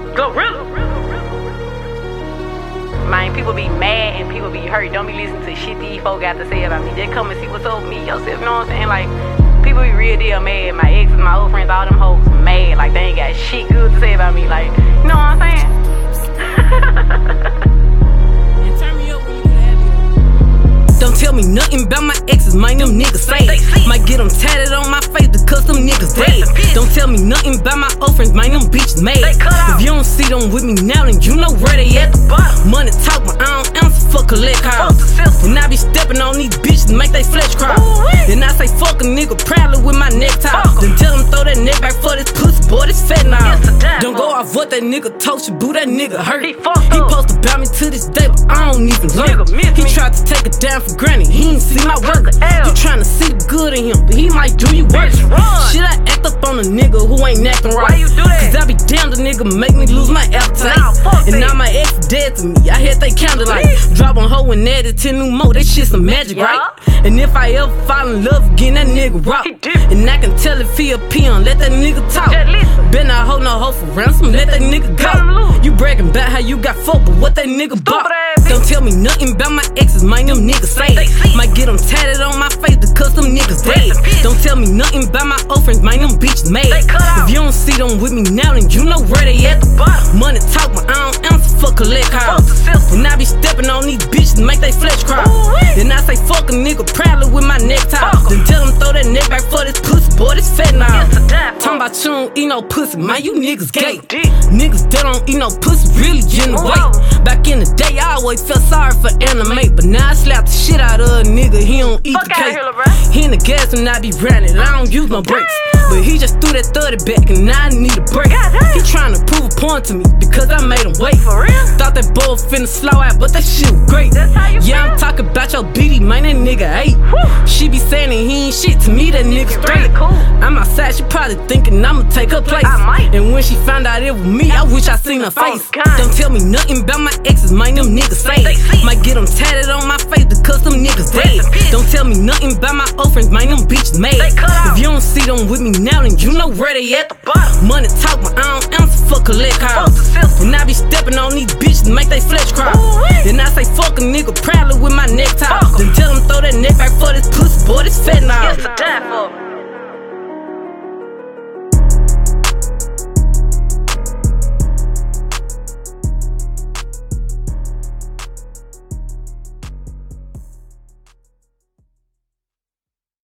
Gorilla. Man, people be mad and people be hurt. Don't be listening to shit these folk got to say about me. Just come and see what's up with me yourself, you know what I'm saying? Like, people be real deal mad. My exes, my old friends, all them hoes mad. Like, they ain't got shit good to say about me. Like, you know what I'm saying? Don't tell me nothing about my exes, man, them niggas sad. Might get them tatted on my face because them niggas dead. Don't tell me nothing about my old friends, man, them bitches mad. If you don't see them with me now, then you know where they at. Money talk, but I don't answer for collect calls. And I be stepping on these bitches, make they flesh crawl. Then I say fuck a nigga proudly with my neck tie. Then tell them throw that neck back for this pussy, boy, this fat now. Don't go off what that nigga told you, boo, that nigga hurt. He posted about me to this day, but I don't even learn. He tried to take it down for granted, he ain't see my work. You tryna see the good in him, but he might do you worse. Shit, I act up on a nigga who ain't acting right. Cause I be damn, the nigga make me lose my appetite. And now my ex dead to me, I had they candlelight. Drop on hoe and added 10 new more, that shit some magic, right? And if I ever fall in love again, that nigga rock. And I can tell if he a peon, let that nigga talk. Bet not hold no hoe for ransom, let that nigga go. You bragging about how you got fucked, but what that nigga bought? Don't tell me nothing about my exes, man, them niggas sad. Might get them tatted on my face because them niggas dead. Don't tell me nothing about my old friends, man, them bitches mad. If you don't see them with me now, then you know where they at. Money talk, but I don't answer for collect calls. And I be stepping on these bitches, make they flesh crawl. Then I say fuck a nigga proudly with my neck tie. Then tell them throw that neck back for this pussy, boy, this fat now. Talking about you don't eat no pussy, man, you niggas gay. Niggas that don't eat no pussy really in the way. Back in the day, I always felt sorry for anime, but now I slap the shit out of a nigga, he don't eat the cake. He in the gas when I be running, I don't use no brakes. But he just threw that 30 back and now I need a break. He tryna prove a point to me because I made him wait. Thought that boy finna slow out, but that shit was great. Yeah, I'm talking about your BD, man, that nigga ate. She be saying that he ain't shit, to me that nigga straight. I'm outside, she probably thinking I'ma take her place. And when she found out it was me, I wish I seen her face. Don't tell me nothing about my exes, man, them niggas sad. Might get them tatted on my face because them niggas dead. Don't tell me nothing about my old friends, man, them bitches mad. If you don't see them with me now, then you know where they at. Money talk, but I don't answer for collect calls. And I be stepping on these bitches, make they flesh crawl. Then I say fuck a nigga proudly with my neck tie. Then tell them throw that neck back for this pussy, boy, this fat now.